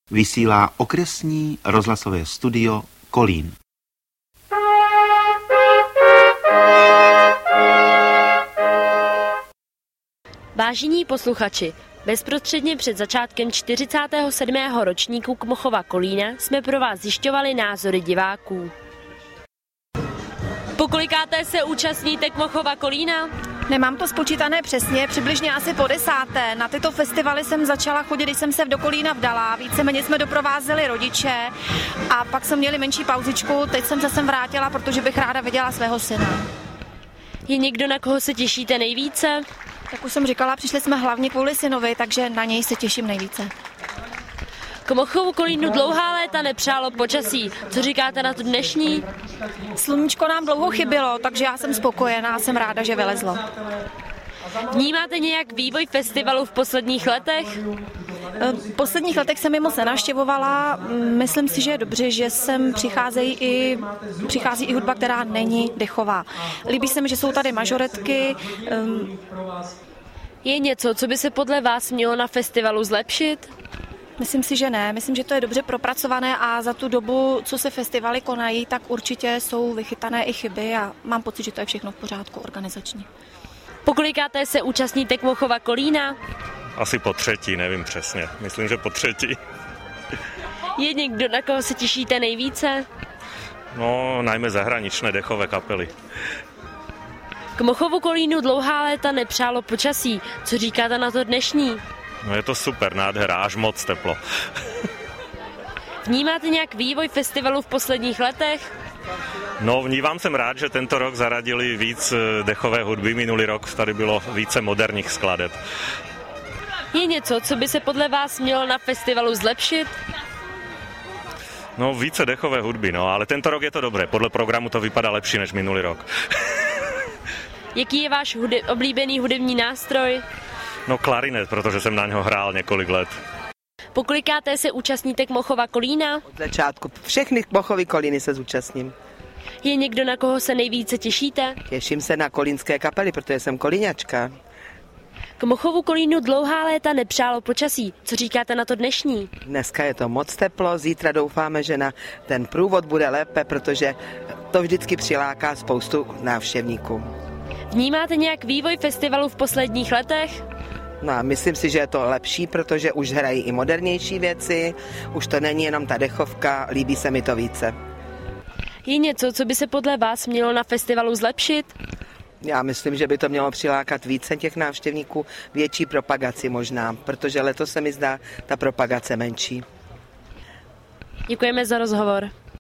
Vysílá okresní rozhlasové studio Kolín. Vážení posluchači, bezprostředně před začátkem 47. ročníku Kmochova Kolína jsme pro vás zjišťovali názory diváků. Pokolikáté se účastníte Kmochova Kolína? Nemám to spočítané přesně, přibližně asi po 10. Na tyto festivaly jsem začala chodit, když jsem se do Kolína vdala. Víceméně jsme doprovázeli rodiče a pak jsme měli menší pauzičku. Teď jsem se sem vrátila, protože bych ráda viděla svého syna. Je někdo, na koho se těšíte nejvíce? Jak už jsem říkala, přišli jsme hlavně kvůli synovi, takže na něj se těším nejvíce. Kmochovu Kolínu dlouhá léta nepřálo počasí. Co říkáte na to dnešní? Sluníčko nám dlouho chybělo, takže já jsem spokojená a jsem ráda, že vylezlo. Vnímáte nějak vývoj festivalu v posledních letech? V posledních letech jsem je moc nenavštěvovala. Myslím si, že je dobře, že sem přichází i hudba, která není dechová. Líbí se mi, že jsou tady mažoretky. Je něco, co by se podle vás mělo na festivalu zlepšit? Myslím si, že ne. Myslím, že to je dobře propracované a za tu dobu, co se festivaly konají, tak určitě jsou vychytané i chyby a mám pocit, že to je všechno v pořádku organizačně. Pokolikáté se účastníte Kmochova Kolína? Asi po třetí, nevím přesně. Myslím, že po třetí. Je někdo, na koho se těšíte nejvíce? No, najmä zahraničné dechové kapely. Kmochovu Kolínu dlouhá léta nepřálo počasí. Co říkáte na to dnešní? No je to super, nádhera, až moc teplo. Vnímáte nějak vývoj festivalu v posledních letech? No, vnímám, jsem rád, že tento rok zaradili víc dechové hudby. Minulý rok tady bylo více moderních skladeb. Je něco, co by se podle vás mělo na festivalu zlepšit? No, více dechové hudby, no, ale tento rok je to dobré. Podle programu to vypadá lepší než minulý rok. Jaký je váš oblíbený hudební nástroj? No, klarinet, protože jsem na něho hrál několik let. Pokolikáté se účastníte Kmochova Kolína? Od začátku všechny Kmochovy Kolíny se zúčastním. Je někdo, na koho se nejvíce těšíte? Těším se na kolínské kapely, protože jsem kolíňačka. Kmochovu Kolínu dlouhá léta nepřálo počasí. Co říkáte na to dnešní? Dneska je to moc teplo, zítra doufáme, že na ten průvod bude lépe, protože to vždycky přiláká spoustu návštěvníků. Vnímáte nějak vývoj festivalu v posledních letech? No a myslím si, že je to lepší, protože už hrají i modernější věci, už to není jenom ta dechovka, líbí se mi to více. Je něco, co by se podle vás mělo na festivalu zlepšit? Já myslím, že by to mělo přilákat více těch návštěvníků, větší propagaci možná, protože letos se mi zdá ta propagace menší. Děkujeme za rozhovor.